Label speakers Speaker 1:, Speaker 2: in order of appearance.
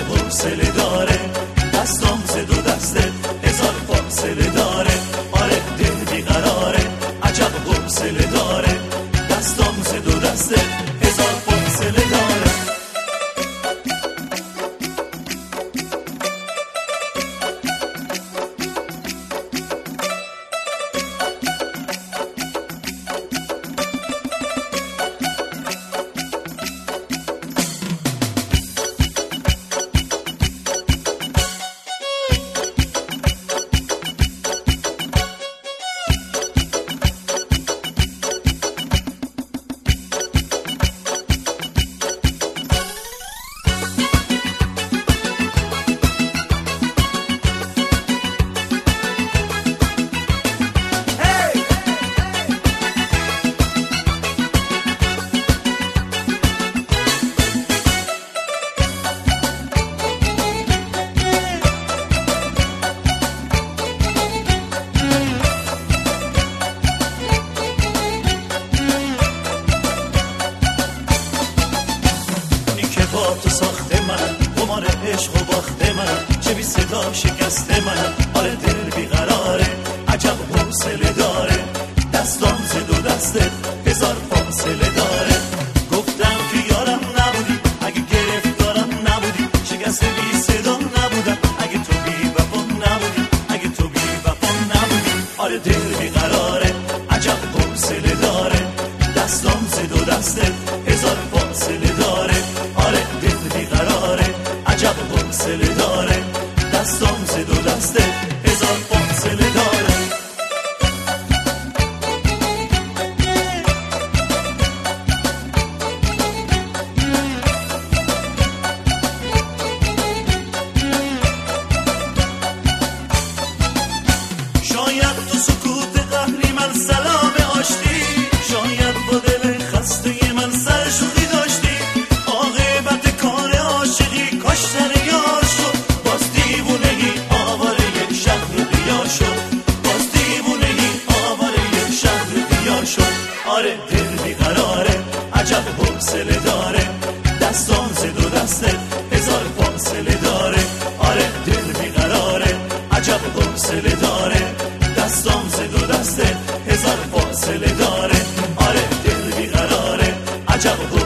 Speaker 1: حوصله داره، دستام ز دو دسته هزار فاصله داره. آره دل بیقراره، عجب حوصله داره، دستام ز دو دسته هزار فاصله داره. تو ساخته من، قمار عشق و باخته من، چه بی صدا شکسته من. آره دل بیقراره، عجب حوصله داره، دستام ز دو دسته هزار فاصله داره. گفتم که یارم نبودی، اگه گرفتارم نبودی، شکسته بی صدا نبودم اگه تو بی وفا نبودی، اگه تو بی وفا نبودی. آره دل بیقراره، عجب حوصله داره، دستام ز دو دسته هزار فاصله داره. آره دل بیقراره، عجب حوصله داره، دستام ز دو دسته هزار فاصله داره. شاید تو سکوت قهری من سلام آشتی، شاید با دل خسته من سر شوخی داشتی. عاقبت کار عاشقی کشتن یار شد، باز دیوونگی آواره شهر دیار شد، باز دیوونگی آواره شهر دیار شد. آره دل بیقراره، عجب حوصله داره، دستام ز دو دسته هزار فاصله داره. آره دل بیقراره، عجب حوصله داره، دستام ز دو دسته هزار فاصله داره. آره دل بیقراره، عجب